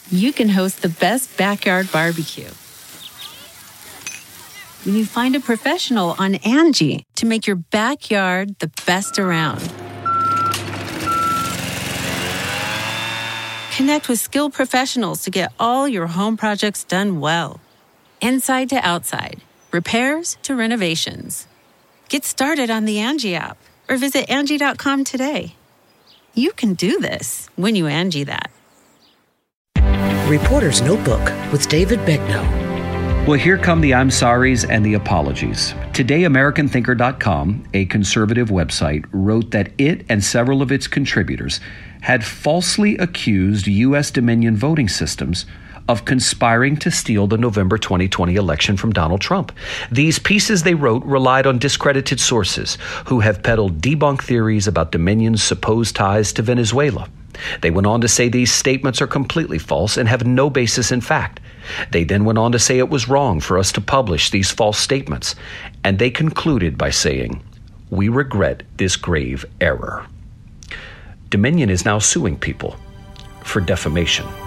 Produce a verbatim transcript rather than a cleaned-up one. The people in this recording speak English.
you can host the best backyard barbecue. When you find a professional on Angie to make your backyard the best around. Connect with skilled professionals to get all your home projects done well. Inside to outside, repairs to renovations. Get started on the Angie app or visit Angie dot com today. You can do this when you Angie that. Reporter's Notebook with David Begnaud. Well, here come the I'm sorries and the apologies. Today, American Thinker dot com, a conservative website, wrote that it and several of its contributors had falsely accused U S Dominion voting systems of conspiring to steal the November twenty twenty election from Donald Trump. These pieces, they wrote, relied on discredited sources who have peddled debunked theories about Dominion's supposed ties to Venezuela. They went on to say these statements are completely false and have no basis in fact. They then went on to say it was wrong for us to publish these false statements. And they concluded by saying, "We regret this grave error." Dominion is now suing people for defamation.